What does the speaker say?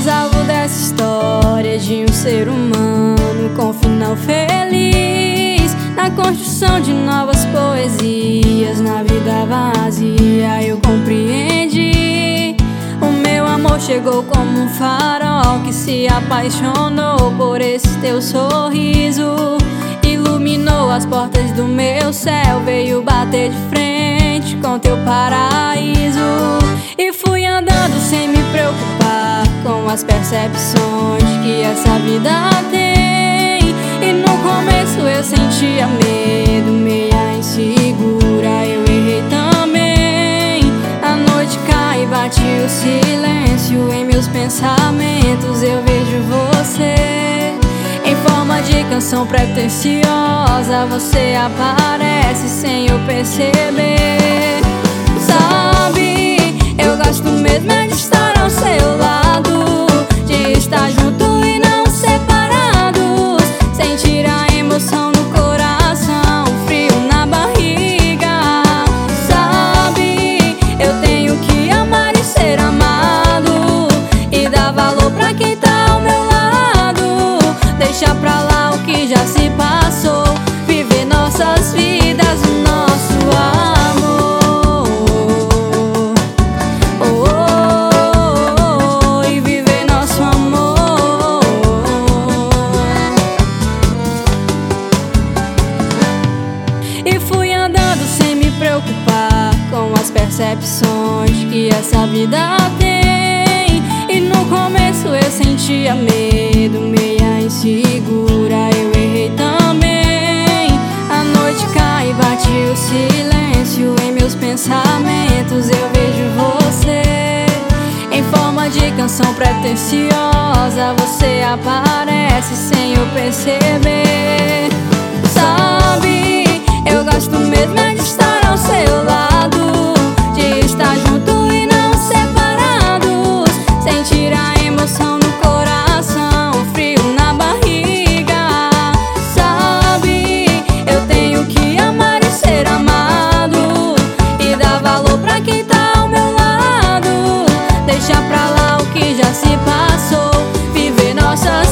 salvo dessa história de um ser humano com final feliz, na construção de novas poesias, na vida vazia eu compreendi. O meu amor chegou como um farol que se apaixonou por esse teu sorriso, iluminou as portas do meu céu, veio bater de frente com teu paraíso. E fui andando sem me preocupar com as percepções que essa vida tem. E no começo eu sentia medo, meia insegura, eu errei também. A noite cai e bate o silêncio em meus pensamentos, eu vejo você em forma de canção pretensiosa. Você aparece sem eu perceber. Sabe, eu gosto mesmo é de estar ao seu lado, de estar junto e não separados, sentir a emoção no coração, frio na barriga. Sabe, eu tenho que amar e ser amado, e dar valor pra quem tá ao meu lado. Deixa pra lá o que já se passou, viver nossas vidas, o nosso amor. E viver nosso amor. E fui andando sem me preocupar com as percepções que essa vida tem. E no começo eu sentia medo, meia insegura, eu errei também. A noite cai e bate o silêncio em meus pensamentos, eu vejo você em forma de canção pretensiosa. Você aparece sem eu perceber. Sabe, eu gosto mesmo é de estar ao seu lado, de estar junto e não separados, sentir a emoção no coração, frio na barriga. Sabe, eu tenho que amar e ser amado, e dar valor pra quem tá ao meu lado. Deixa pra lá o que já se passou, viver nossas